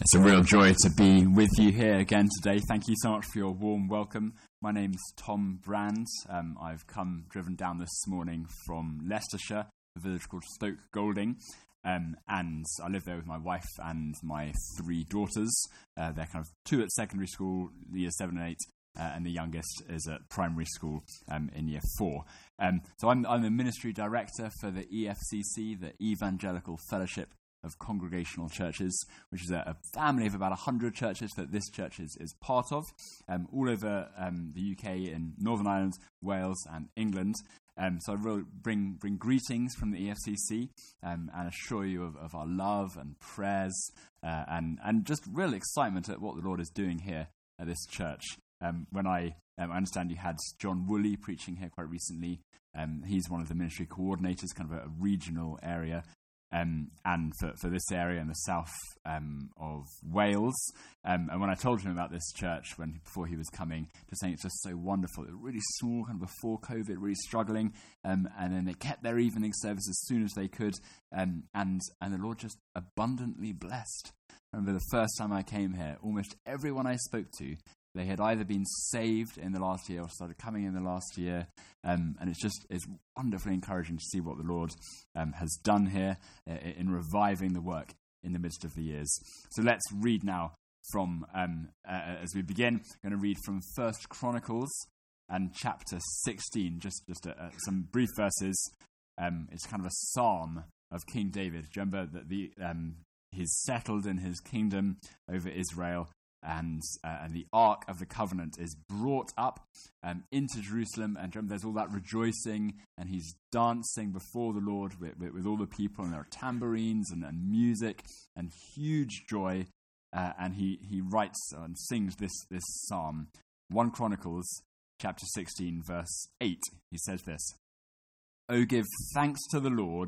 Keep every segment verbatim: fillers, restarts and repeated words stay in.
It's a real joy to be with you here again today. Thank you so much for your warm welcome. My name's Tom Brand. Um, I've come driven down this morning from Leicestershire, a village called Stoke Golding, um, and I live there with my wife and my three daughters. Uh, they're kind of two at secondary school, year seven and eight, uh, and the youngest is at primary school um, in year four. Um, so I'm, I'm the ministry director for the E F C C, the Evangelical Fellowship of Congregational Churches, which is a, a family of about one hundred churches that this church is, is part of, um, all over um, the U K and Northern Ireland, Wales and England. Um, so I really bring bring greetings from the E F C C um, and assure you of, of our love and prayers uh, and, and just real excitement at what the Lord is doing here at this church. Um, when I, um, I understand you had John Woolley preaching here quite recently. Um, he's one of the ministry coordinators, kind of a, a regional area. Um, and for, for this area in the south um, of Wales. Um, and when I told him about this church when before he was coming, just saying it's just so wonderful. It was really small, kind of before COVID, really struggling. Um, and then they kept their evening service as soon as they could. Um, and, and the Lord just abundantly blessed. I remember the first time I came here, almost everyone I spoke to, they had either been saved in the last year or started coming in the last year. Um, and it's just it's wonderfully encouraging to see what the Lord um, has done here uh, in reviving the work in the midst of the years. So let's read now from, um, uh, as we begin, I'm going to read from First Chronicles and chapter sixteen, just, just uh, some brief verses. Um, it's kind of a psalm of King David. Do you remember that the, um, he's settled in his kingdom over Israel? And uh, and the Ark of the Covenant is brought up um, into Jerusalem, and there's all that rejoicing, and he's dancing before the Lord with, with, with all the people, and there are tambourines and, and music and huge joy. Uh, and he, he writes and sings this this psalm, First Chronicles chapter sixteen, verse eight. He says this: "O give thanks to the Lord,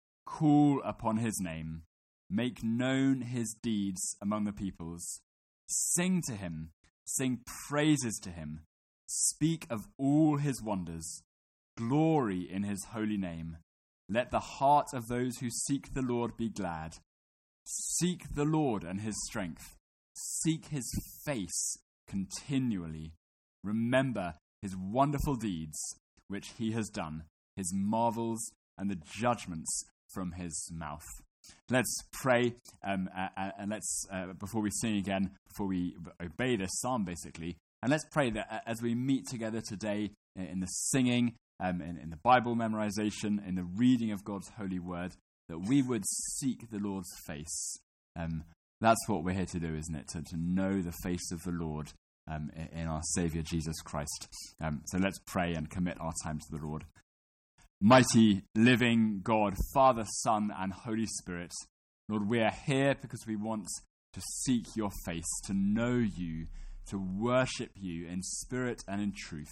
call upon his name, make known his deeds among the peoples. Sing to him, sing praises to him, speak of all his wonders, glory in his holy name. Let the heart of those who seek the Lord be glad. Seek the Lord and his strength. Seek his face continually. Remember his wonderful deeds, which he has done, his marvels and the judgments from his mouth." Let's pray, um, uh, and let's, uh, before we sing again, before we obey this psalm, basically, and let's pray that as we meet together today in the singing, um, in, in the Bible memorization, in the reading of God's holy word, that we would seek the Lord's face. Um, that's what we're here to do, isn't it? To, to know the face of the Lord um, in our Saviour, Jesus Christ. Um, so let's pray and commit our time to the Lord. Mighty, living God, Father, Son, and Holy Spirit, Lord, we are here because we want to seek your face, to know you, to worship you in spirit and in truth.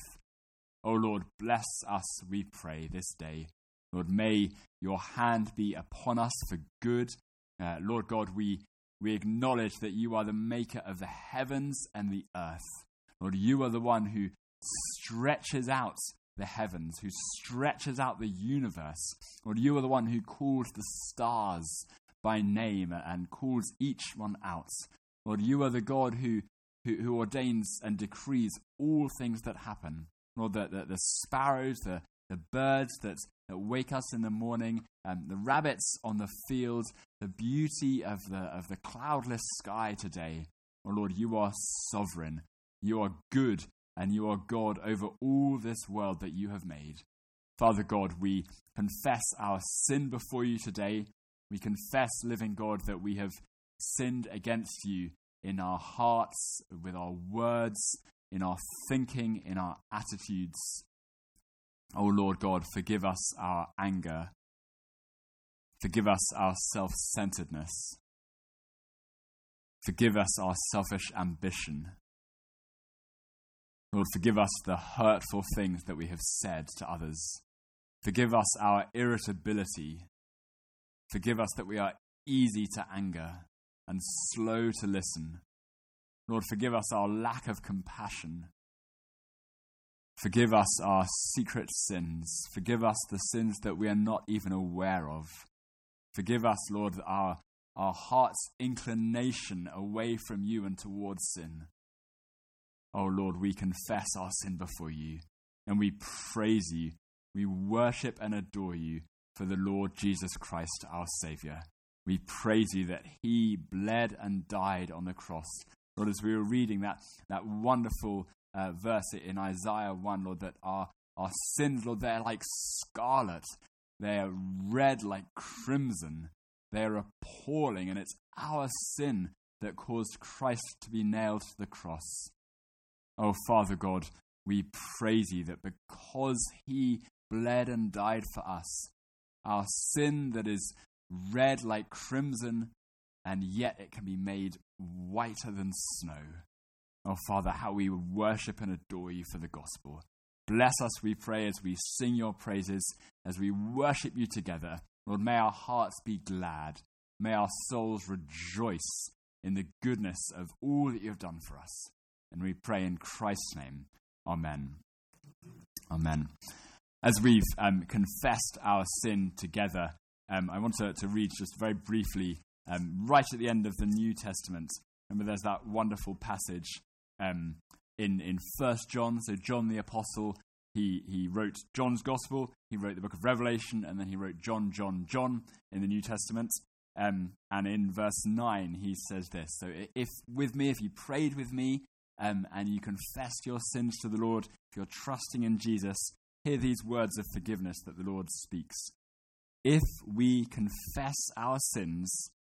Oh Lord, bless us, we pray, this day. Lord, may your hand be upon us for good. Uh, Lord God, we, we acknowledge that you are the maker of the heavens and the earth. Lord, you are the one who stretches out the heavens, who stretches out the universe. Lord, you are the one who calls the stars by name and calls each one out. Lord, you are the God who, who, who ordains and decrees all things that happen. Lord, the, the, the sparrows, the, the birds that, that wake us in the morning, um, the rabbits on the field, the beauty of the, of the cloudless sky today. Oh Lord, you are sovereign. You are good. And you are God over all this world that you have made. Father God, we confess our sin before you today. We confess, living God, that we have sinned against you in our hearts, with our words, in our thinking, in our attitudes. Oh Lord God, forgive us our anger. Forgive us our self-centeredness. Forgive us our selfish ambition. Lord, forgive us the hurtful things that we have said to others. Forgive us our irritability. Forgive us that we are easy to anger and slow to listen. Lord, forgive us our lack of compassion. Forgive us our secret sins. Forgive us the sins that we are not even aware of. Forgive us, Lord, our our heart's inclination away from you and towards sin. Oh Lord, we confess our sin before you, and we praise you. We worship and adore you for the Lord Jesus Christ, our Saviour. We praise you that he bled and died on the cross. Lord, as we were reading that, that wonderful uh, verse in Isaiah one, Lord, that our, our sins, Lord, they're like scarlet. They're red like crimson. They're appalling, and it's our sin that caused Christ to be nailed to the cross. Oh, Father God, we praise you that because he bled and died for us, our sin that is red like crimson, and yet it can be made whiter than snow. Oh, Father, how we worship and adore you for the gospel. Bless us, we pray, as we sing your praises, as we worship you together. Lord, may our hearts be glad. May our souls rejoice in the goodness of all that you have done for us. And we pray in Christ's name. Amen. Amen. As we've um, confessed our sin together, um, I want to, to read just very briefly, um, right at the end of the New Testament. Remember, there's that wonderful passage um, in in First John. So John the Apostle, he he wrote John's Gospel, he wrote the book of Revelation, and then he wrote John, John, John in the New Testament. Um, and in verse nine, he says this: so if with me, if you prayed with me, um, and you confessed your sins to the Lord, if you're trusting in Jesus, hear these words of forgiveness that the Lord speaks. If we confess our sins,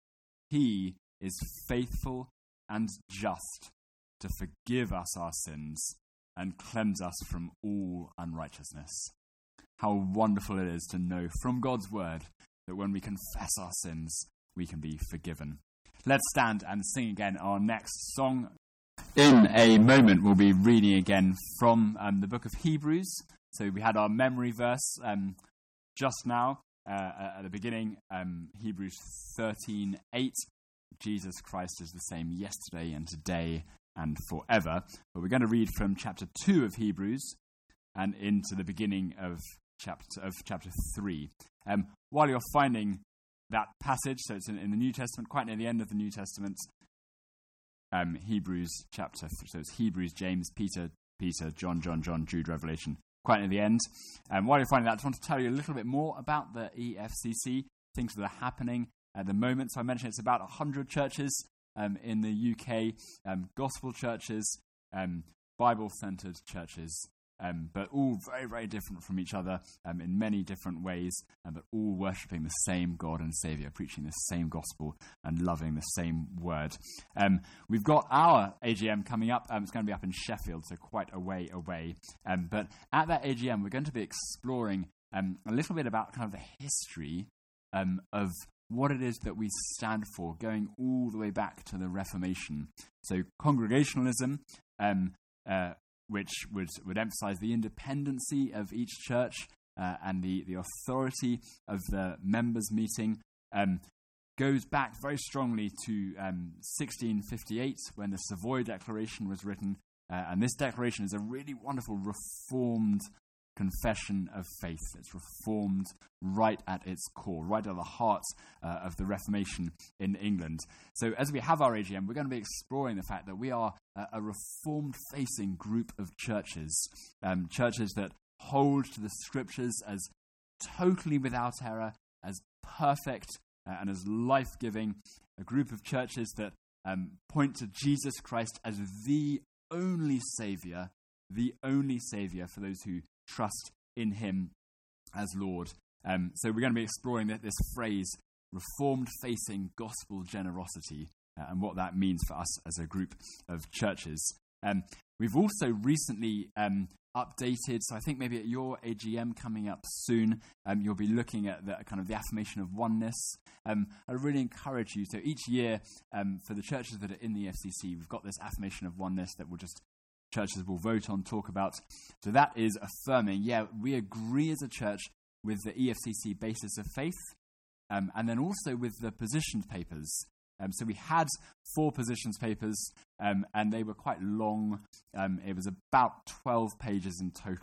he is faithful and just to forgive us our sins and cleanse us from all unrighteousness. How wonderful it is to know from God's word that when we confess our sins, we can be forgiven. Let's stand and sing again our next song. In a moment, we'll be reading again from um, the book of Hebrews. So we had our memory verse um, just now uh, at the beginning, um, Hebrews thirteen eight. Jesus Christ is the same yesterday and today and forever. But we're going to read from chapter two of Hebrews and into the beginning of chapter of chapter three. Um, while you're finding that passage, so it's in, in the New Testament, quite near the end of the New Testament, um, Hebrews chapter three, so it's Hebrews, James, Peter, Peter, John, John, John, Jude, Revelation, quite near the end. Um, while you're finding that, I just want to tell you a little bit more about the E F C C, things that are happening at the moment. So I mentioned it's about one hundred churches um, in the U K, um, gospel churches, um, Bible-centered churches, um, but all very, very different from each other um, in many different ways, um, but all worshipping the same God and Saviour, preaching the same gospel and loving the same word. Um, we've got our A G M coming up. Um, it's going to be up in Sheffield, so quite a way away. Um, but at that A G M, we're going to be exploring um, a little bit about kind of the history um, of what it is that we stand for, going all the way back to the Reformation. So congregationalism, um, uh, which would, would emphasize the independency of each church uh, and the, the authority of the members meeting, um, goes back very strongly to um, sixteen fifty-eight, when the Savoy Declaration was written. Uh, and this declaration is a really wonderful reformed confession of faith. It's reformed right at its core, right at the heart uh, of the Reformation in England. So as we have our A G M, we're going to be exploring the fact that we are a, a reformed-facing group of churches, um, churches that hold to the scriptures as totally without error, as perfect uh, and as life-giving, a group of churches that um, point to Jesus Christ as the only Saviour, the only Saviour for those who trust in him as Lord. Um, so we're going to be exploring that, this phrase, reformed-facing gospel generosity, uh, and what that means for us as a group of churches. Um, we've also recently um, updated, so I think maybe at your A G M coming up soon, um, you'll be looking at the kind of the affirmation of oneness. Um, I really encourage you, so each year um, for the churches that are in the E F C C, we've got this affirmation of oneness that will just churches will vote on, talk about. So that is affirming, yeah, we agree as a church with the E F C C basis of faith, um, and then also with the positions papers. Um, so we had four positions papers, um, and they were quite long. Um, it was about twelve pages in total,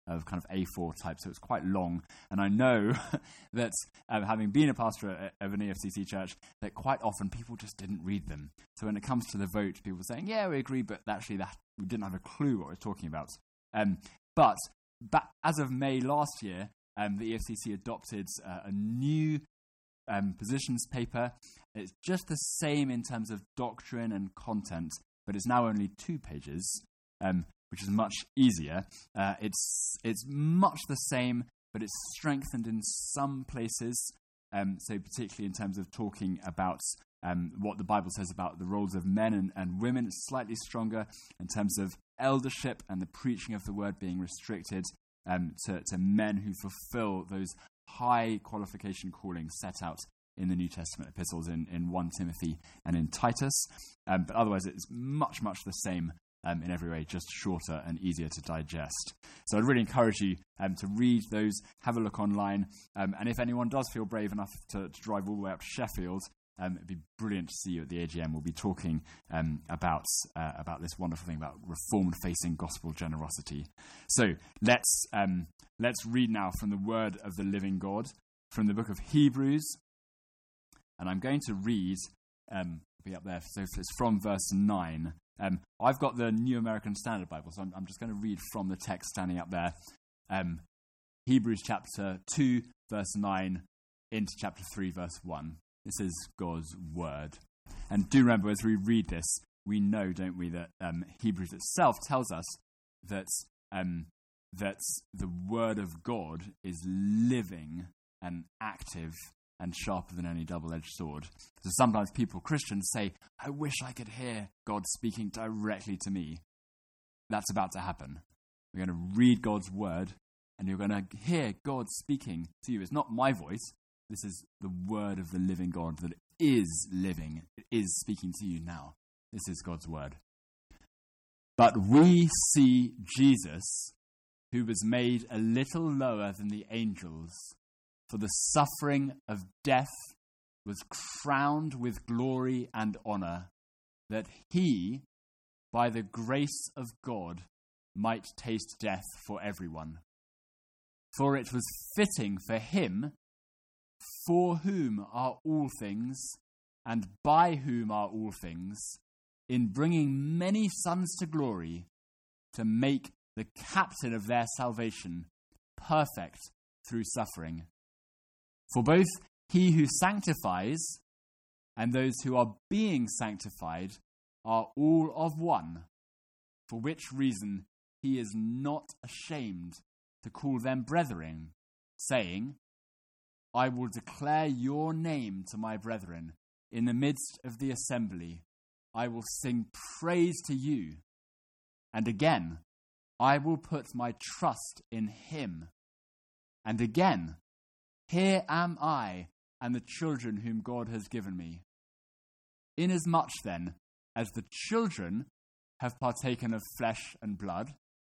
of kind of A four type, so it's quite long. And I know that um, having been a pastor at, of an E F C C church, that quite often people just didn't read them. So when it comes to the vote, people were saying, yeah, we agree, but actually that we didn't have a clue what we're talking about. Um, but, but as of May last year, um, the E F C C adopted uh, a new um, positions paper. It's just the same in terms of doctrine and content, but it's now only two pages. Um, which is much easier. Uh, it's it's much the same, but it's strengthened in some places. Um, so particularly in terms of talking about um, what the Bible says about the roles of men and, and women, it's slightly stronger in terms of eldership and the preaching of the word being restricted um, to, to men who fulfill those high qualification callings set out in the New Testament epistles in, in First Timothy and in Titus. Um, but otherwise it's much, much the same Um, in every way, just shorter and easier to digest. So I'd really encourage you um, to read those, have a look online, um, and if anyone does feel brave enough to, to drive all the way up to Sheffield, um, it'd be brilliant to see you at the A G M. We'll be talking um, about uh, about this wonderful thing about reformed-facing gospel generosity. So let's um, let's read now from the Word of the Living God, from the book of Hebrews, and I'm going to read, um, be up there, so it's from verse nine. Um, I've got the New American Standard Bible, so I'm, I'm just going to read from the text standing up there. Um, Hebrews chapter two, verse nine, into chapter three, verse one. This is God's word. And do remember, as we read this, we know, don't we, that um, Hebrews itself tells us that um, that the word of God is living and active and sharper than any double-edged sword. So sometimes people, Christians, say, I wish I could hear God speaking directly to me. That's about to happen. We're going to read God's word, and you're going to hear God speaking to you. It's not my voice. This is the word of the living God that is living. It is speaking to you now. This is God's word. But we see Jesus, who was made a little lower than the angels, for the suffering of death was crowned with glory and honor, that he, by the grace of God, might taste death for everyone. For it was fitting for him, for whom are all things, and by whom are all things, in bringing many sons to glory, to make the captain of their salvation perfect through suffering. For both he who sanctifies and those who are being sanctified are all of one, for which reason he is not ashamed to call them brethren, saying, I will declare your name to my brethren. In the midst of the assembly, I will sing praise to you. And again, I will put my trust in him. And again, here am I and the children whom God has given me. Inasmuch then as the children have partaken of flesh and blood,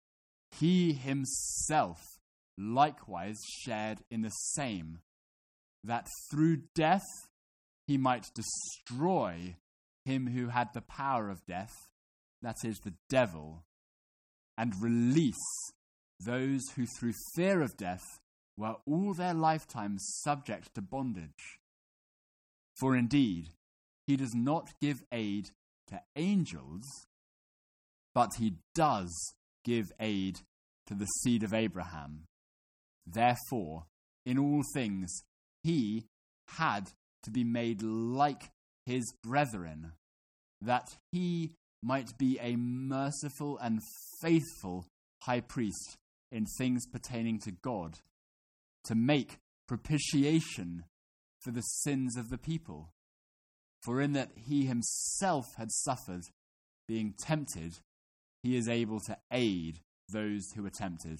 he himself likewise shared in the same, that through death he might destroy him who had the power of death, that is, the devil, and release those who through fear of death were all their lifetimes subject to bondage. For indeed, he does not give aid to angels, but he does give aid to the seed of Abraham. Therefore, in all things, he had to be made like his brethren, that he might be a merciful and faithful high priest in things pertaining to God, to make propitiation for the sins of the people. For in that he himself had suffered, being tempted, he is able to aid those who are tempted.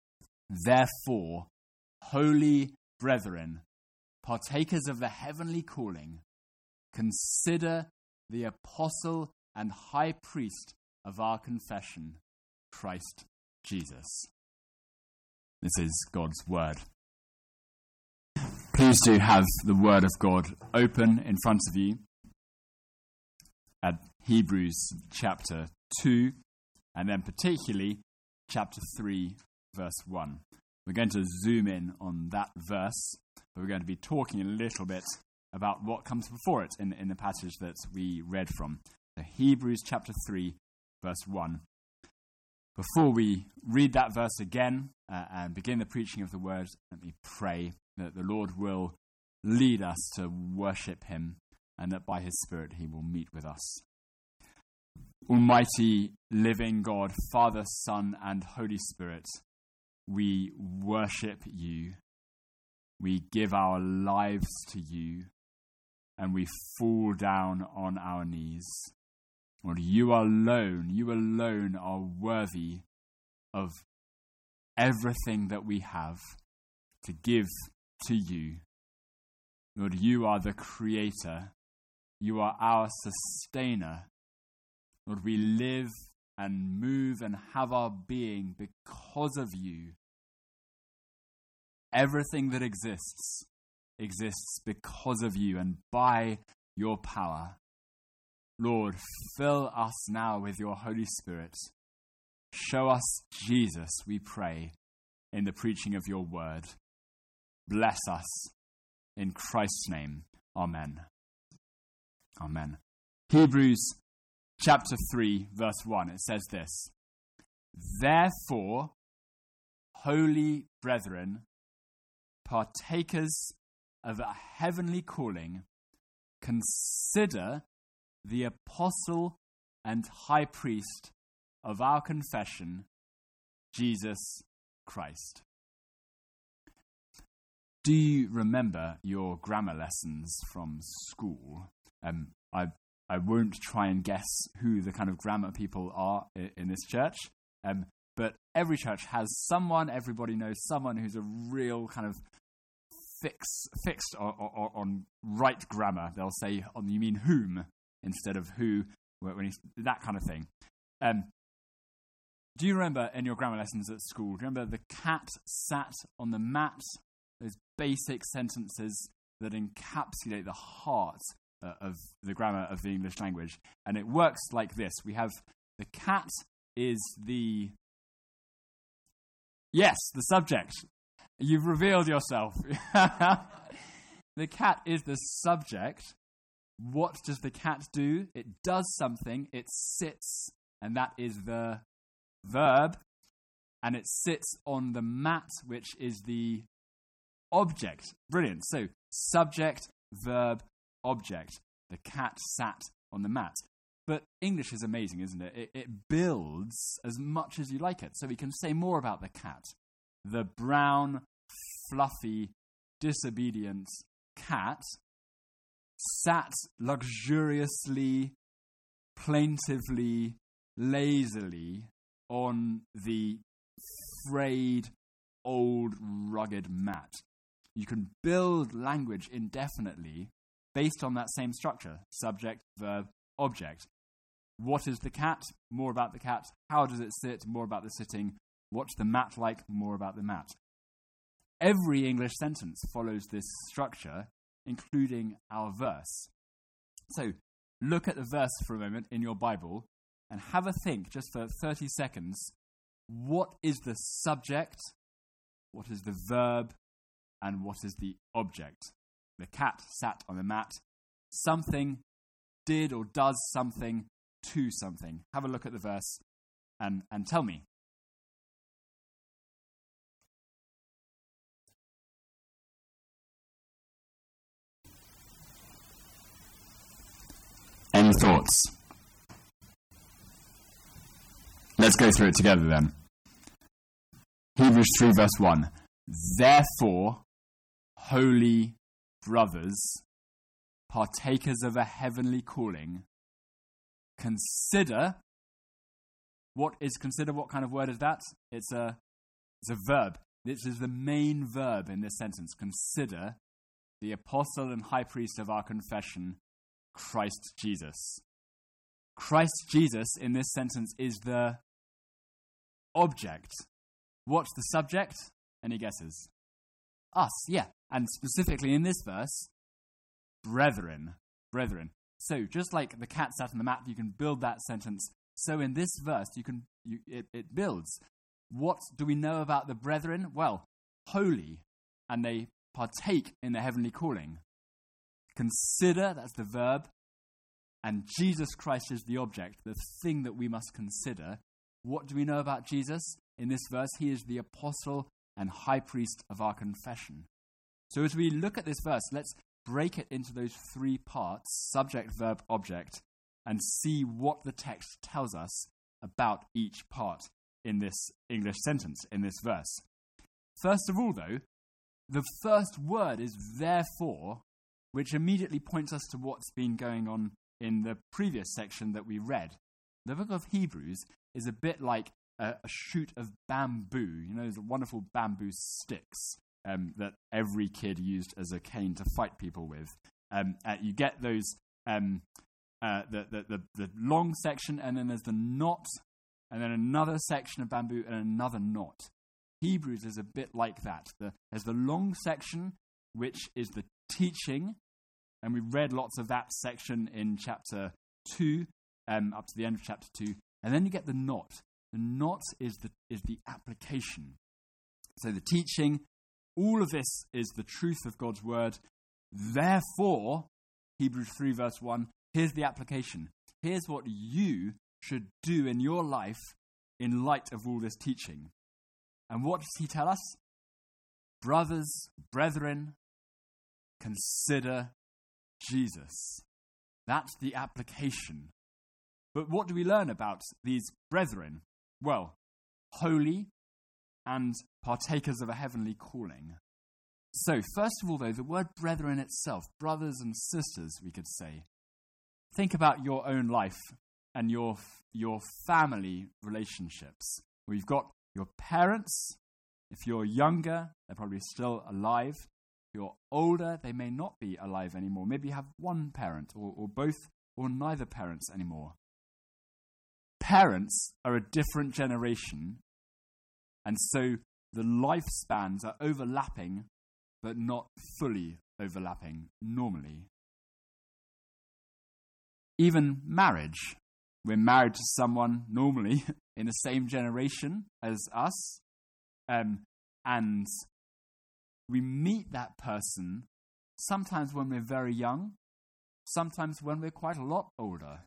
Therefore, holy brethren, partakers of the heavenly calling, consider the apostle and high priest of our confession, Christ Jesus. This is God's word. Please do have the word of God open in front of you at Hebrews chapter two, and then particularly chapter three, verse one. We're going to zoom in on that verse, but we're going to be talking a little bit about what comes before it in, in the passage that we read from. So Hebrews chapter three, verse one. Before we read that verse again uh, and begin the preaching of the word, let me pray that the Lord will lead us to worship him and that by his Spirit he will meet with us. Almighty living God, Father, Son, and Holy Spirit, we worship you. We give our lives to you and we fall down on our knees. Lord, you alone, you alone are worthy of everything that we have to give to you. Lord, you are the creator. You are our sustainer. Lord, we live and move and have our being because of you. Everything that exists exists because of you and by your power. Lord, fill us now with your Holy Spirit. Show us Jesus, we pray, in the preaching of your word. Bless us in Christ's name. Amen. Amen. Hebrews chapter three, verse one, it says this: Therefore, holy brethren, partakers of a heavenly calling, consider the apostle and high priest of our confession, Jesus Christ. Do you remember your grammar lessons from school? Um, I I won't try and guess who the kind of grammar people are in, in this church, um, but every church has someone, everybody knows someone who's a real kind of fix, fixed on, on, on right grammar. They'll say, on you mean whom, instead of who, when you, that kind of thing. Um, do you remember in your grammar lessons at school, do you remember the cat sat on the mat? Those basic sentences that encapsulate the heart uh, of the grammar of the English language. And it works like this. We have the cat is the... Yes, the subject. You've revealed yourself. The cat is the subject. What does the cat do? It does something. It sits, and that is the verb. And it sits on the mat, which is the object. Brilliant. So, subject, verb, object. The cat sat on the mat. But English is amazing, isn't it? It, it builds as much as you like it. So we can say more about the cat. The brown, fluffy, disobedient cat sat luxuriously, plaintively, lazily on the frayed, old, rugged mat. You can build language indefinitely based on that same structure: subject, verb, object. What is the cat? More about the cat. How does it sit? More about the sitting. What's the mat like? More about the mat. Every English sentence follows this structure, including our verse. So, look at the verse for a moment in your Bible and have a think, just for thirty seconds. What is the subject? What is the verb? And what is the object? The cat sat on the mat. Something did or does something to something. Have a look at the verse and, and tell me. Any thoughts? Let's go through it together then. Hebrews three verse one. Therefore, holy brothers, partakers of a heavenly calling, consider. What is consider? What kind of word is that? It's a, it's a verb. This is the main verb in this sentence. Consider the apostle and high priest of our confession, Christ Jesus. Christ Jesus in this sentence is the object. What's the subject? Any guesses? Us, yeah. And specifically in this verse, brethren. Brethren. So just like the cat sat on the mat, you can build that sentence. So in this verse, you can you, it, it builds. What do we know about the brethren? Well, holy, and they partake in the heavenly calling. Consider, that's the verb, and Jesus Christ is the object, the thing that we must consider. What do we know about Jesus? In this verse, he is the apostle and high priest of our confession. So as we look at this verse, let's break it into those three parts, subject, verb, object, and see what the text tells us about each part in this English sentence, in this verse. First of all, though, the first word is therefore, which immediately points us to what's been going on in the previous section that we read. The book of Hebrews is a bit like a, a shoot of bamboo, you know, those wonderful bamboo sticks um, that every kid used as a cane to fight people with. Um, uh, you get those, um, uh, the, the, the, the long section, and then there's the knot, and then another section of bamboo, and another knot. Hebrews is a bit like that. The, there's the long section, which is the teaching, and we read lots of that section in chapter two, um, up to the end of chapter two. And then you get the knot. The knot is the is the application. So the teaching, all of this is the truth of God's word. Therefore, Hebrews three verse one, here's the application. Here's what you should do in your life in light of all this teaching. And what does he tell us? Brothers, brethren, consider Jesus. That's the application. But what do we learn about these brethren? Well, holy and partakers of a heavenly calling. So, first of all, though, the word brethren itself, brothers and sisters, we could say. Think about your own life and your your family relationships. We've got your parents. If you're younger, they're probably still alive. If you're older, they may not be alive anymore. Maybe you have one parent or, or both or neither parents anymore. Parents are a different generation, and so the lifespans are overlapping, but not fully overlapping normally. Even marriage. We're married to someone normally in the same generation as us, um, and we meet that person sometimes when we're very young, sometimes when we're quite a lot older.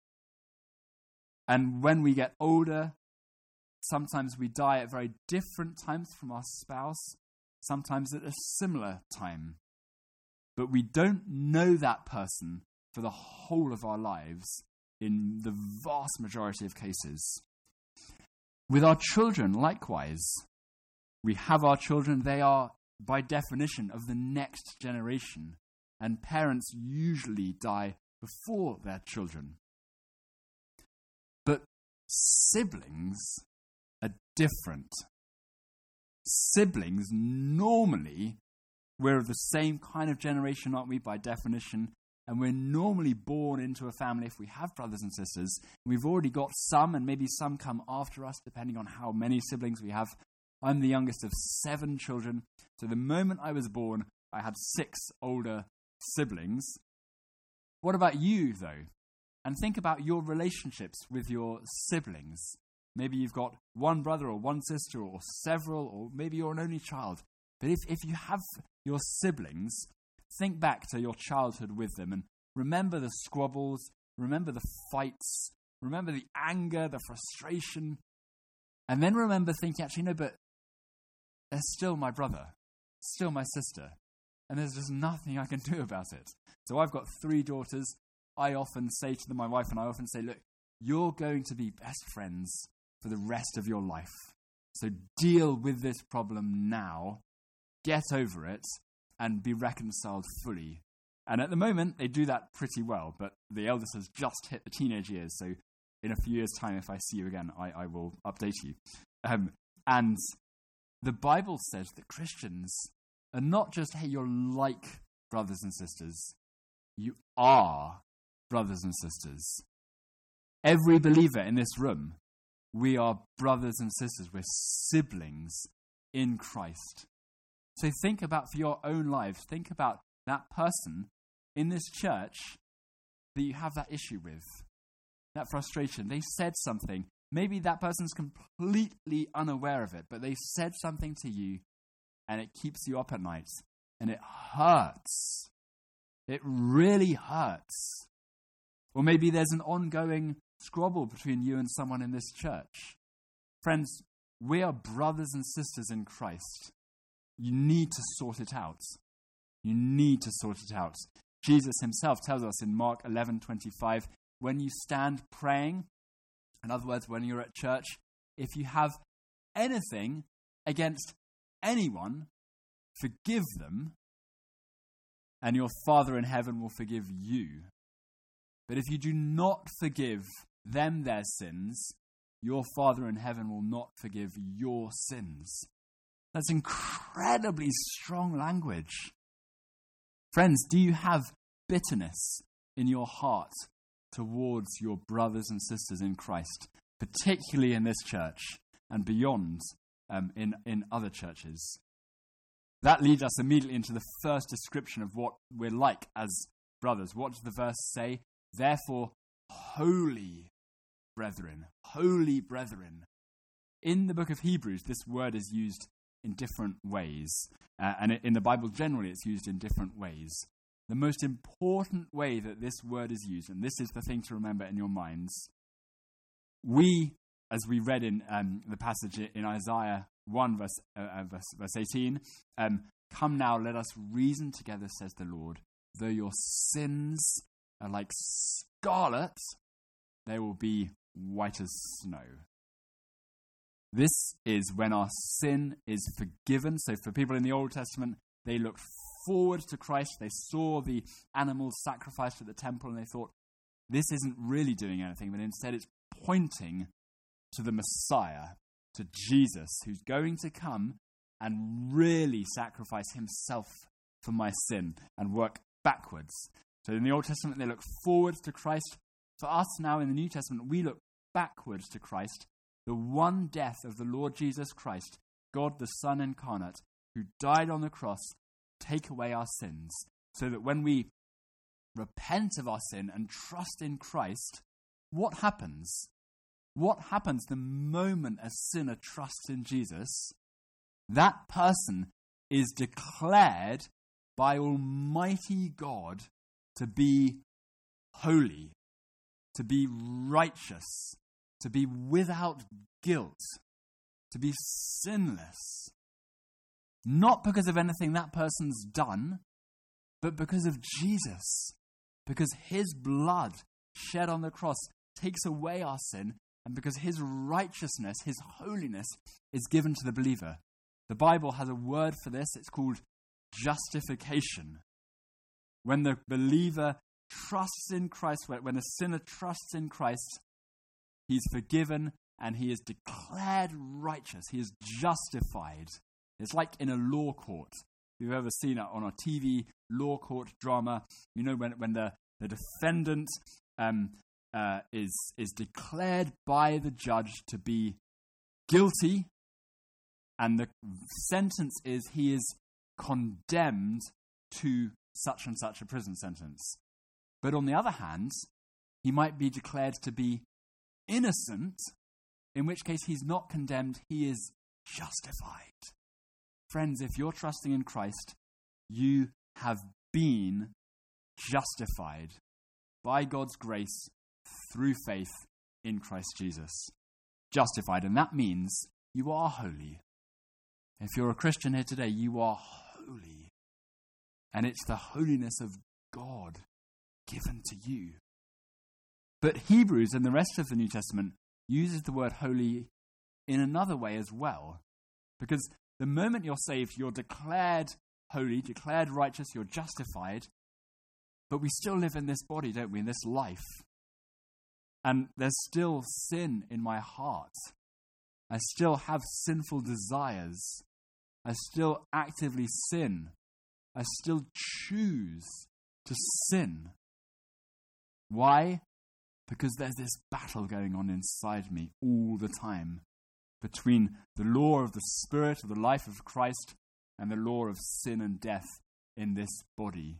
And when we get older, sometimes we die at very different times from our spouse, sometimes at a similar time. But we don't know that person for the whole of our lives in the vast majority of cases. With our children, likewise, we have our children, they are by definition of the next generation, and parents usually die before their children. But siblings are different. Siblings, normally, we're of the same kind of generation, aren't we, by definition? And we're normally born into a family if we have brothers and sisters. We've already got some, and maybe some come after us, depending on how many siblings we have. I'm the youngest of seven children. So the moment I was born, I had six older siblings. What about you, though? And think about your relationships with your siblings. Maybe you've got one brother or one sister or several, or maybe you're an only child. But if, if you have your siblings, think back to your childhood with them and remember the squabbles, remember the fights, remember the anger, the frustration, and then remember thinking, actually, no, but they're still my brother, still my sister, and there's just nothing I can do about it. So I've got three daughters. I often say to them, my wife and I often say, look, you're going to be best friends for the rest of your life. So deal with this problem now, get over it, and be reconciled fully. And at the moment, they do that pretty well, but the eldest has just hit the teenage years, so in a few years' time, if I see you again, I, I will update you. Um, and the Bible says that Christians are not just, hey, you're like brothers and sisters. You are brothers and sisters. Every believer in this room, we are brothers and sisters. We're siblings in Christ. So think about for your own lives, think about that person in this church that you have that issue with, that frustration. They said something. Maybe that person's completely unaware of it, but they've said something to you and it keeps you up at night and it hurts. It really hurts. Or maybe there's an ongoing squabble between you and someone in this church. Friends, we are brothers and sisters in Christ. You need to sort it out. You need to sort it out. Jesus himself tells us in Mark eleven twenty-five, when you stand praying, in other words, when you're at church, if you have anything against anyone, forgive them, and your Father in heaven will forgive you. But if you do not forgive them their sins, your Father in heaven will not forgive your sins. That's incredibly strong language. Friends, do you have bitterness in your heart towards your brothers and sisters in Christ, particularly in this church and beyond um, in, in other churches? That leads us immediately into the first description of what we're like as brothers. What does the verse say? Therefore, holy brethren, holy brethren. In the book of Hebrews, this word is used in different ways. Uh, and in the Bible generally, it's used in different ways. The most important way that this word is used, and this is the thing to remember in your minds, we, as we read in um, the passage in Isaiah one, verse, uh, verse, verse eighteen, um, come now, let us reason together, says the Lord. Though your sins are like scarlet, they will be white as snow. This is when our sin is forgiven. So for people in the Old Testament, they looked forward to Christ. They saw the animals sacrificed at the temple and they thought, this isn't really doing anything, but instead it's pointing to the Messiah, to Jesus, who's going to come and really sacrifice himself for my sin and work backwards. So in the Old Testament, they look forward to Christ. For us now in the New Testament, we look backwards to Christ, the one death of the Lord Jesus Christ, God the Son incarnate, who died on the cross to take away our sins, so that when we repent of our sin and trust in Christ, what happens? What happens the moment a sinner trusts in Jesus? That person is declared by Almighty God to be holy, to be righteous, to be without guilt, to be sinless. Not because of anything that person's done, but because of Jesus. Because his blood shed on the cross takes away our sin, and because his righteousness, his holiness, is given to the believer. The Bible has a word for this. It's called justification. When the believer trusts in Christ, when a sinner trusts in Christ, he's forgiven and he is declared righteous. He is justified. It's like in a law court. If you've ever seen it on a T V law court drama, you know when when the, the defendant um, uh, is is declared by the judge to be guilty, and the sentence is he is condemned to such and such a prison sentence. But on the other hand, he might be declared to be innocent, in which case he's not condemned, he is justified. Friends, if you're trusting in Christ, you have been justified by God's grace through faith in Christ Jesus. Justified, and that means you are holy. If you're a Christian here today, you are holy. And it's the holiness of God given to you. But Hebrews and the rest of the New Testament uses the word holy in another way as well. Because the moment you're saved, you're declared holy, declared righteous, you're justified. But we still live in this body, don't we, in this life. And there's still sin in my heart. I still have sinful desires. I still actively sin. I still choose to sin. Why? Because there's this battle going on inside me all the time between the law of the Spirit, of the life of Christ, and the law of sin and death in this body.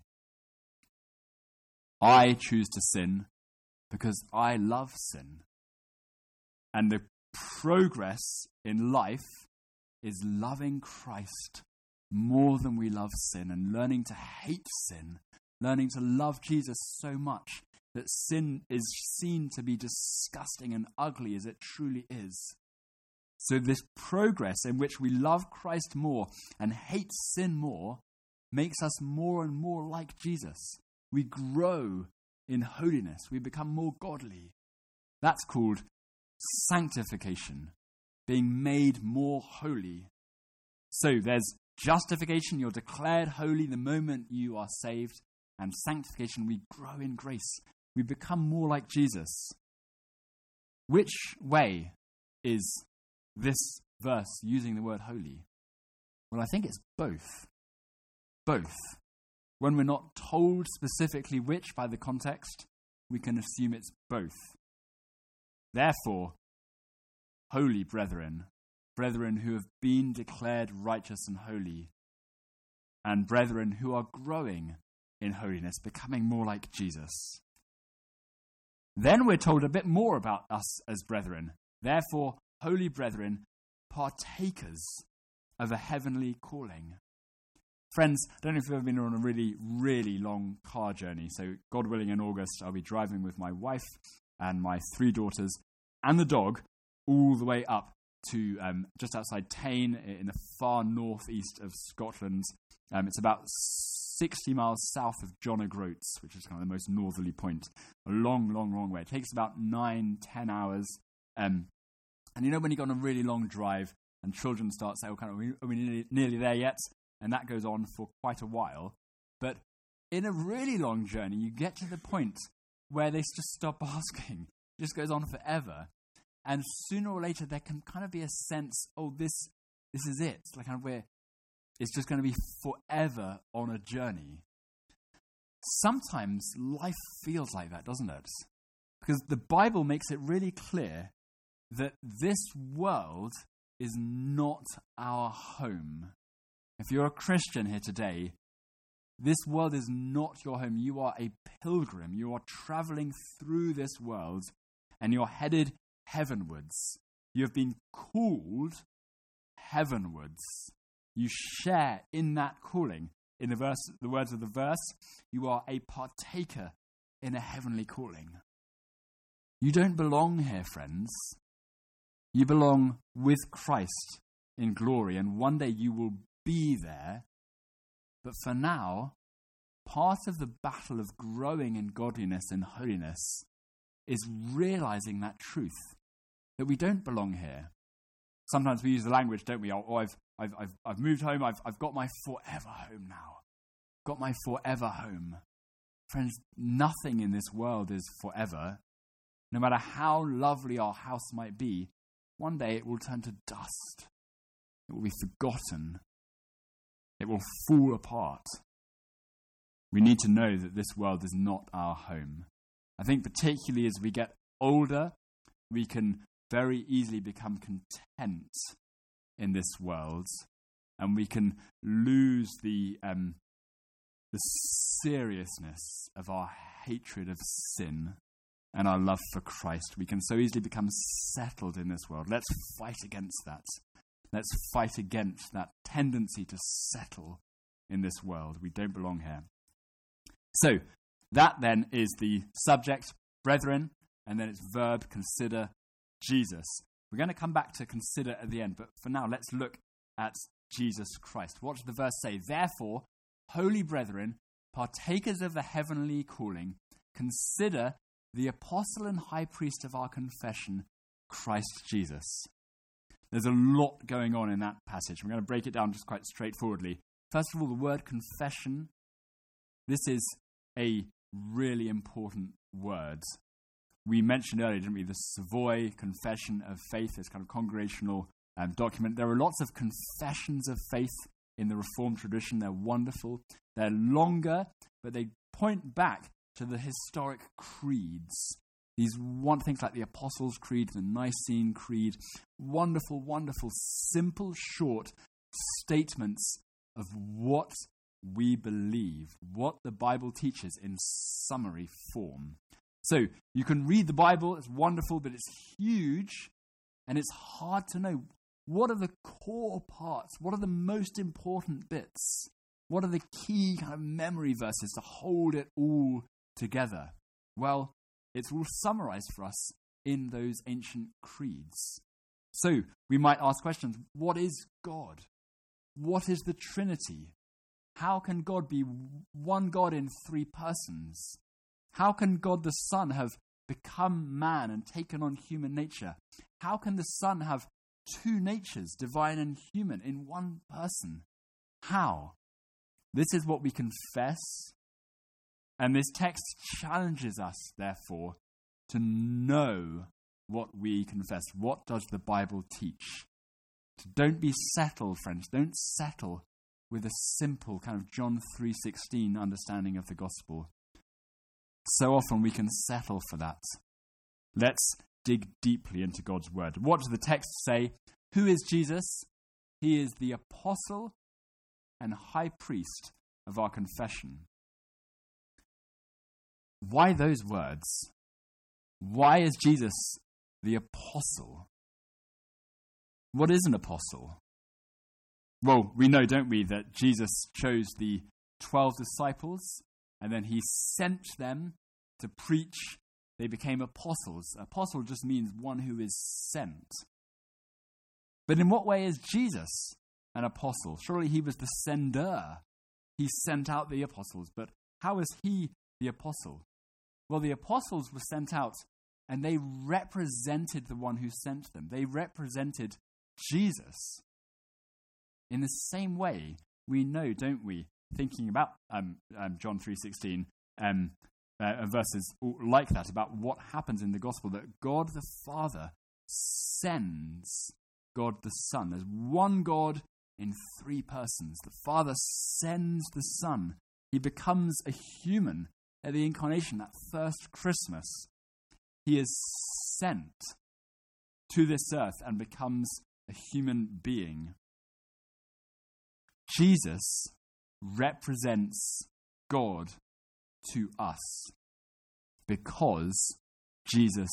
I choose to sin because I love sin. And the progress in life is loving Christ more than we love sin and learning to hate sin, learning to love Jesus so much that sin is seen to be disgusting and ugly as it truly is. So this progress in which we love Christ more and hate sin more makes us more and more like Jesus. We grow in holiness. We become more godly. That's called sanctification, being made more holy. So there's justification. You're declared holy the moment you are saved. And sanctification, we grow in grace. We become more like Jesus. Which way is this verse using the word holy? Well, I think it's both. Both. When we're not told specifically which by the context, we can assume it's both. Therefore, holy brethren, brethren who have been declared righteous and holy, and brethren who are growing in holiness, becoming more like Jesus. Then we're told a bit more about us as brethren. Therefore, holy brethren, partakers of a heavenly calling. Friends, I don't know if you've ever been on a really, really long car journey. So, God willing, in August, I'll be driving with my wife and my three daughters and the dog all the way up to um, just outside Tain in the far northeast of Scotland. Um, it's about sixty miles south of John O'Groats, which is kind of the most northerly point. A long, long, long way. It takes about nine, ten hours. Um, and you know when you go on a really long drive and children start saying, oh, kind of, are we, are we nearly, nearly there yet? And that goes on for quite a while. But in a really long journey, you get to the point where they just stop asking. It just goes on forever. And sooner or later, there can kind of be a sense, oh, this this is it. Like kind of where it's just going to be forever on a journey. Sometimes life feels like that, doesn't it? Because the Bible makes it really clear that this world is not our home. If you're a Christian here today, this world is not your home. You are a pilgrim. You are traveling through this world and you're headed heavenwards. You have been called heavenwards. You share in that calling. In the verse, the words of the verse, you are a partaker in a heavenly calling. You don't belong here, friends. You belong with Christ in glory, and one day you will be there. But for now, part of the battle of growing in godliness and holiness is realizing that truth, that we don't belong here. Sometimes we use the language, don't we? Oh, I've, I've, I've, I've moved home. I've, I've got my forever home now. Got my forever home. Friends, nothing in this world is forever. No matter how lovely our house might be, one day it will turn to dust. It will be forgotten. It will fall apart. We need to know that this world is not our home. I think particularly as we get older, we can very easily become content in this world, and we can lose the um, the seriousness of our hatred of sin and our love for Christ. We can so easily become settled in this world. Let's fight against that. Let's fight against that tendency to settle in this world. We don't belong here. So, that then is the subject, brethren, and then it's verb, consider Jesus. We're going to come back to consider at the end, but for now, let's look at Jesus Christ. What does the verse say? Therefore, holy brethren, partakers of the heavenly calling, consider the apostle and high priest of our confession, Christ Jesus. There's a lot going on in that passage. We're going to break it down just quite straightforwardly. First of all, the word confession. This is a really important word. We mentioned earlier, didn't we, the Savoy Confession of Faith, this kind of congregational um, document. There are lots of confessions of faith in the Reformed tradition. They're wonderful. They're longer, but they point back to the historic creeds. These one things like the Apostles' Creed, the Nicene Creed, wonderful, wonderful, simple, short statements of what we believe, what the Bible teaches in summary form. So you can read the Bible, it's wonderful, but it's huge, And it's hard to know, what are the core parts? What are the most important bits? What are the key kind of memory verses to hold it all together? Well, it's all summarized for us in those ancient creeds. So we might ask questions. What is God? What is the Trinity? How can God be one God in three persons? How can God the Son have become man and taken on human nature? How can the Son have two natures, divine and human, in one person? How? This is what we confess. And this text challenges us, therefore, to know what we confess. What does the Bible teach? Don't be settled, friends. Don't settle with a simple kind of John three sixteen understanding of the gospel. So often we can settle for that. Let's dig deeply into God's word. What does the text say? Who is Jesus? He is the apostle and high priest of our confession. Why those words? Why is Jesus the apostle? What is an apostle? Well, we know, don't we, that Jesus chose the twelve disciples and then he sent them to preach. They became apostles. Apostle just means one who is sent. But in what way is Jesus an apostle? Surely he was the sender. He sent out the apostles. But how is he the apostle? Well, the apostles were sent out and they represented the one who sent them. They represented Jesus. In the same way, we know, don't we, thinking about um, um, John three sixteen, um, uh, verses like that, about what happens in the gospel, that God the Father sends God the Son. There's one God in three persons. The Father sends the Son. He becomes a human at the incarnation, that first Christmas. He is sent to this earth and becomes a human being. Jesus represents God to us because Jesus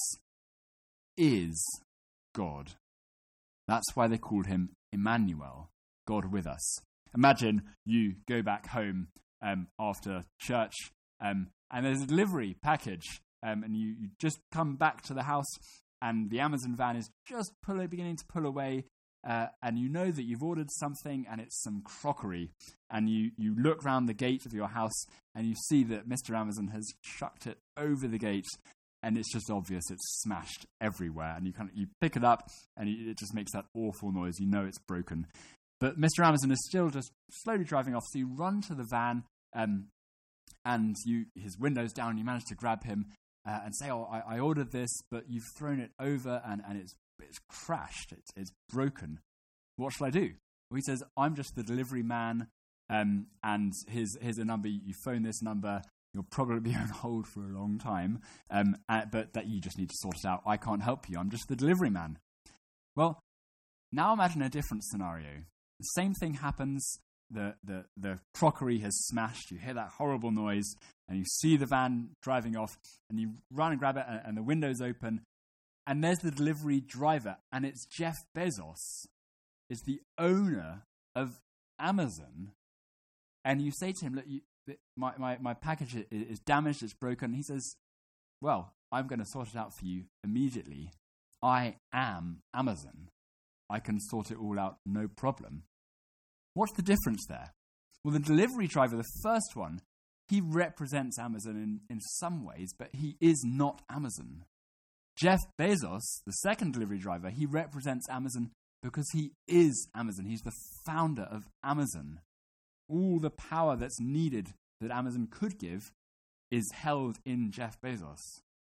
is God. That's why they called him Emmanuel, God with us. Imagine you go back home um, after church um, and there's a delivery package um, and you, you just come back to the house and the Amazon van is just pull, beginning to pull away. Uh, and you know that you've ordered something and it's some crockery, and you, you look round the gate of your house and you see that Mister Amazon has chucked it over the gate, and it's just obvious it's smashed everywhere, and you kind of you pick it up and you, it just makes that awful noise. You know it's broken, but Mister Amazon is still just slowly driving off. So you run to the van um, and you his window's down. You manage to grab him uh, and say, "Oh, I, I ordered this, but you've thrown it over and, and it's." It's crashed. It's, it's broken. What shall I do? Well, he says, I'm just the delivery man, um, and here's, here's a number. You phone this number. You'll probably be on hold for a long time, um, uh, but that you just need to sort it out. I can't help you. I'm just the delivery man. Well, now imagine a different scenario. The same thing happens. The, the, the crockery has smashed. You hear that horrible noise, and you see the van driving off, and you run and grab it, and, and the window's open. And there's the delivery driver, and it's Jeff Bezos, is the owner of Amazon. And you say to him, look, you, my, my, my package is, is damaged, it's broken. He says, well, I'm going to sort it out for you immediately. I am Amazon. I can sort it all out, no problem. What's the difference there? Well, the delivery driver, the first one, he represents Amazon in, in some ways, but he is not Amazon. Jeff Bezos, the second delivery driver, he represents Amazon because he is Amazon. He's the founder of Amazon. All the power that's needed that Amazon could give is held in Jeff Bezos.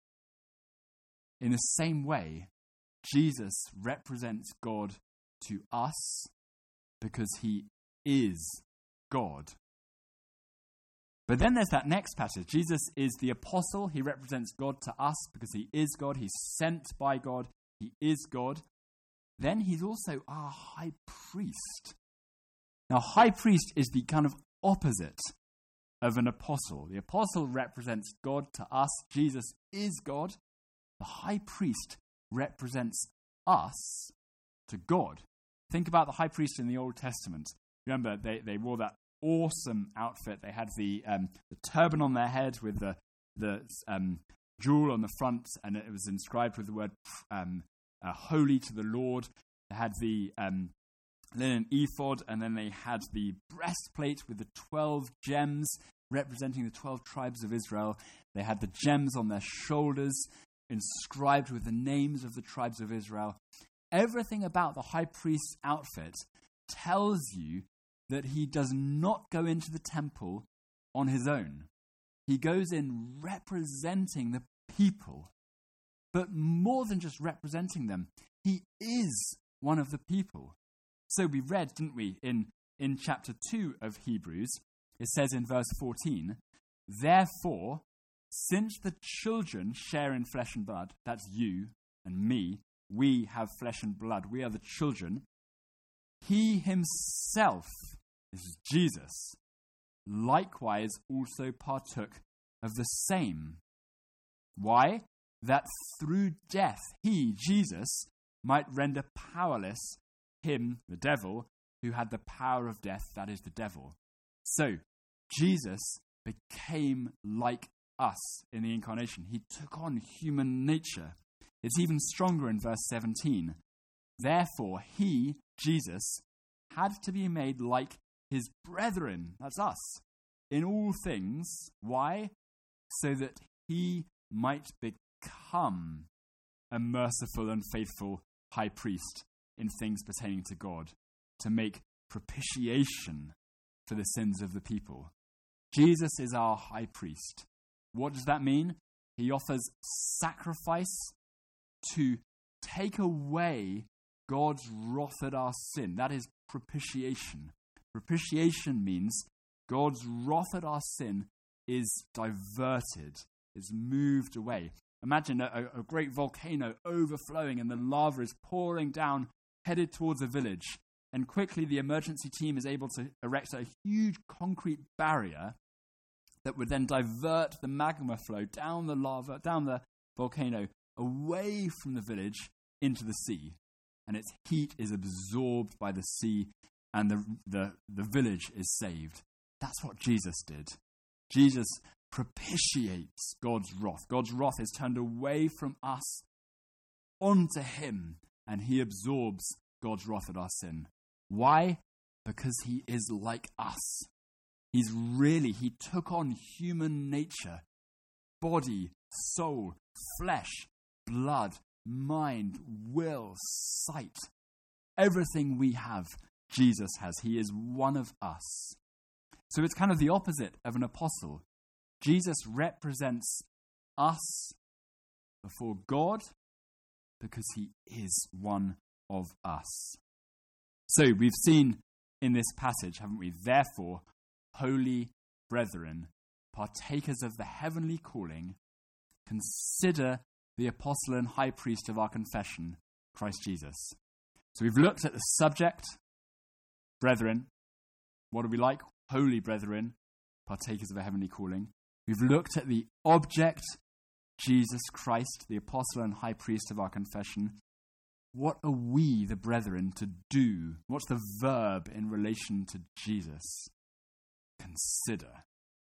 In the same way, Jesus represents God to us because he is God. But then there's that next passage. Jesus is the apostle. He represents God to us because he is God. He's sent by God. He is God. Then he's also our high priest. Now, high priest is the kind of opposite of an apostle. The apostle represents God to us. Jesus is God. The high priest represents us to God. Think about the high priest in the Old Testament. Remember, they, they wore that awesome outfit. They had the um, the turban on their head with the the um, jewel on the front, and it was inscribed with the word um, uh, "Holy to the Lord." They had the um, linen ephod, and then they had the breastplate with the twelve gems representing the twelve tribes of Israel. They had the gems on their shoulders, inscribed with the names of the tribes of Israel. Everything about the high priest's outfit tells you that he does not go into the temple on his own. He goes in representing the people. But more than just representing them, he is one of the people. So we read, didn't we, in, in chapter two of Hebrews, it says in verse fourteen, "Therefore, since the children share in flesh and blood," that's you and me, we have flesh and blood, we are the children, "he himself," this is Jesus, "likewise also partook of the same." Why? "That through death he," Jesus, "might render powerless him," the devil, "who had the power of death," that is the devil. So, Jesus became like us in the incarnation. He took on human nature. It's even stronger in verse seventeen. "Therefore he," Jesus, "had to be made like his brethren," that's us, "in all things." Why? "So that he might become a merciful and faithful high priest in things pertaining to God, to make propitiation for the sins of the people." Jesus is our high priest. What does that mean? He offers sacrifice to take away God's wrath at our sin. That is propitiation. Propitiation means God's wrath at our sin is diverted, is moved away. Imagine a, a great volcano overflowing and the lava is pouring down, headed towards a village. And quickly the emergency team is able to erect a huge concrete barrier that would then divert the magma flow down the lava, down the volcano, away from the village into the sea. And its heat is absorbed by the sea, and the, the, the village is saved. That's what Jesus did. Jesus propitiates God's wrath. God's wrath is turned away from us onto him, and he absorbs God's wrath at our sin. Why? Because he is like us. He's really, he took on human nature, body, soul, flesh, blood, mind, will, sight. Everything we have, Jesus has. He is one of us. So it's kind of the opposite of an apostle. Jesus represents us before God because he is one of us. So we've seen in this passage, haven't we? "Therefore, holy brethren, partakers of the heavenly calling, consider the apostle and high priest of our confession, Christ Jesus." So we've looked at the subject, brethren. What are we like? Holy brethren, partakers of a heavenly calling. We've looked at the object, Jesus Christ, the apostle and high priest of our confession. What are we, the brethren, to do? What's the verb in relation to Jesus? Consider.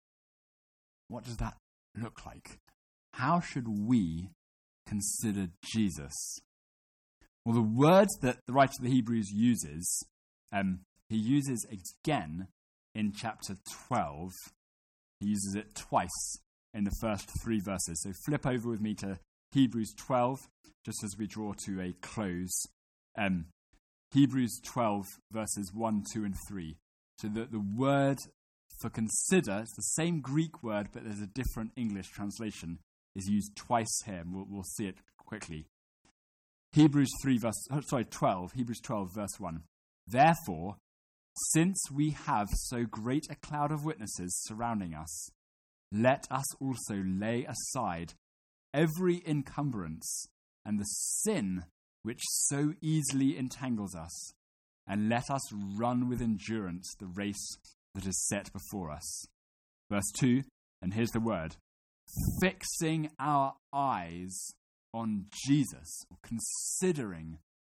What does that look like? How should we consider Jesus? Well, the word that the writer of the Hebrews uses, um, he uses again in chapter twelve. He uses it twice in the first three verses. So flip over with me to Hebrews twelve, just as we draw to a close. Um, Hebrews twelve, verses one, two, and three. So the, the word for consider, it's the same Greek word, but there's a different English translation, is used twice here, and we'll, we'll see it quickly. Hebrews three, verse, oh, sorry, twelve, Hebrews twelve, verse one. "Therefore, since we have so great a cloud of witnesses surrounding us, let us also lay aside every encumbrance and the sin which so easily entangles us, and let us run with endurance the race that is set before us." Verse two, and here's the word, "Fixing our eyes on Jesus," or considering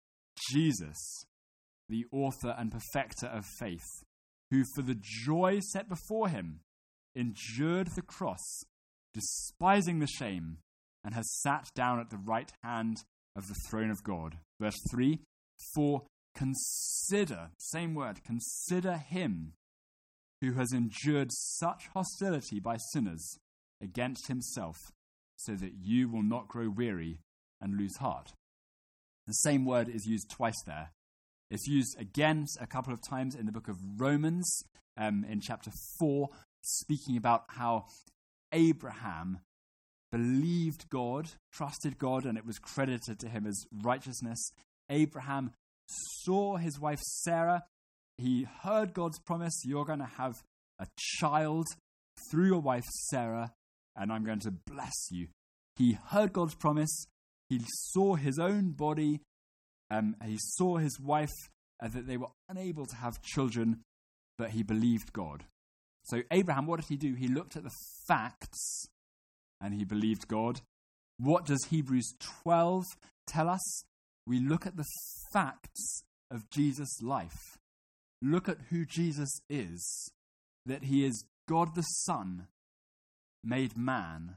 Jesus, the author and perfecter of faith, who for the joy set before him endured the cross, despising the shame, and has sat down at the right hand of the throne of God. Verse three, for consider, same word, consider him who has endured such hostility by sinners against himself, so that you will not grow weary and lose heart. The same word is used twice there. It's used again a couple of times in the book of Romans, um, in chapter four, speaking about how Abraham believed God, trusted God, and it was credited to him as righteousness. Abraham saw his wife Sarah. He heard God's promise, you're going to have a child through your wife Sarah, and I'm going to bless you. He heard God's promise. He saw his own body. Um, he saw his wife, uh, that they were unable to have children, but he believed God. So Abraham, what did he do? He looked at the facts and he believed God. What does Hebrews twelve tell us? We look at the facts of Jesus' life. Look at who Jesus is, that he is God the Son, made man.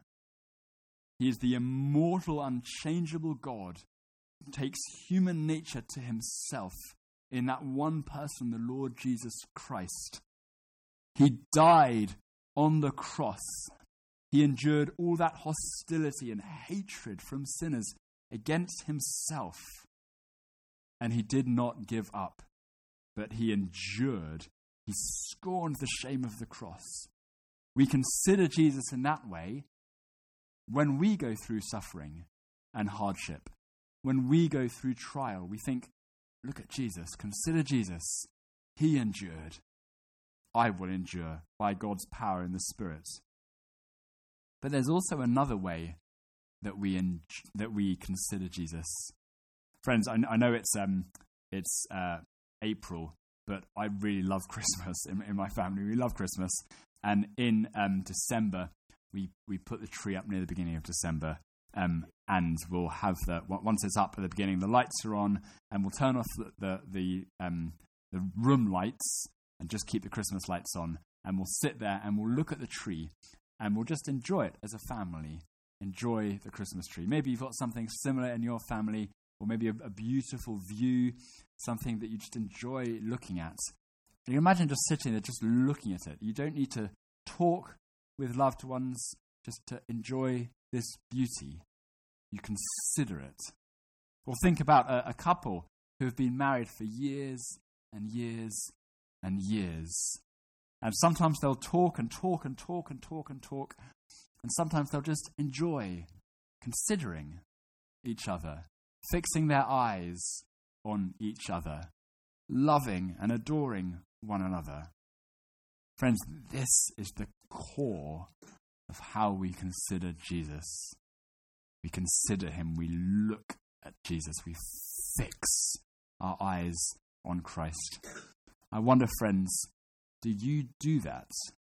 He is the immortal, unchangeable God who takes human nature to himself in that one person, the Lord Jesus Christ. He died on the cross. He endured all that hostility and hatred from sinners against himself. And he did not give up, but he endured. He scorned the shame of the cross. We consider Jesus in that way when we go through suffering and hardship. When we go through trial, we think, look at Jesus, consider Jesus. He endured. I will endure by God's power in the Spirit. But there's also another way that we en- that we consider Jesus. Friends, I, kn- I know it's um it's uh, April, but I really love Christmas in, in my family. We love Christmas, and in um, December we we put the tree up near the beginning of December, um, and we'll have the once it's up at the beginning, the lights are on, and we'll turn off the the the, um, the room lights and just keep the Christmas lights on, and we'll sit there and we'll look at the tree, and we'll just enjoy it as a family. Enjoy the Christmas tree. Maybe you've got something similar in your family, or maybe a, a beautiful view, something that you just enjoy looking at. You can imagine just sitting there, just looking at it. You don't need to talk with loved ones, just to enjoy this beauty. You consider it. Or think about a, a couple who have been married for years and years and years. And sometimes they'll talk and talk and talk and talk and talk. And sometimes they'll just enjoy considering each other, fixing their eyes on each other, loving and adoring one another. Friends, this is the core of how we consider Jesus. We consider him, we look at Jesus, we fix our eyes on Christ. I wonder, friends, do you do that?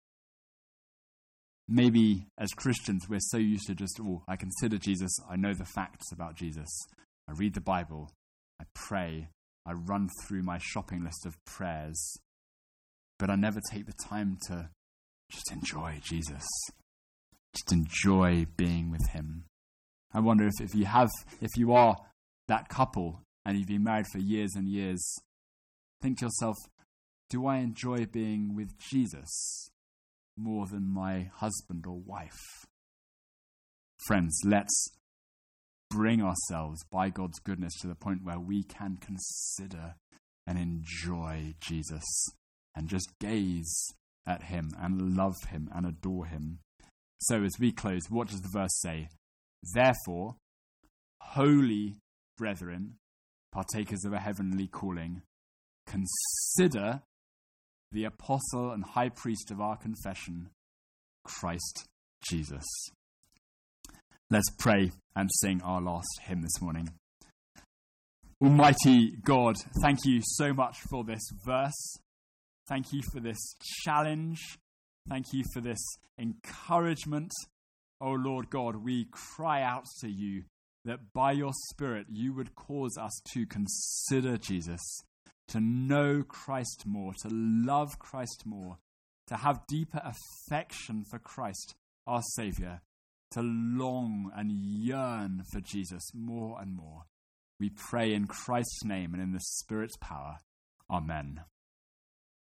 Maybe as Christians, we're so used to just, oh, I consider Jesus, I know the facts about Jesus. I read the Bible, I pray, I run through my shopping list of prayers, but I never take the time to just enjoy Jesus, just enjoy being with him. I wonder if, if you have, if you are that couple and you've been married for years and years, think to yourself, do I enjoy being with Jesus more than my husband or wife? Friends, let's bring ourselves by God's goodness to the point where we can consider and enjoy Jesus and just gaze at him and love him and adore him. So as we close, what does the verse say? Therefore, holy brethren, partakers of a heavenly calling, consider the apostle and high priest of our confession, Christ Jesus. Let's pray and sing our last hymn this morning. Almighty God, thank you so much for this verse. Thank you for this challenge. Thank you for this encouragement. Oh Lord God, we cry out to you that by your Spirit you would cause us to consider Jesus, to know Christ more, to love Christ more, to have deeper affection for Christ, our Saviour, to long and yearn for Jesus more and more. We pray in Christ's name and in the Spirit's power. Amen.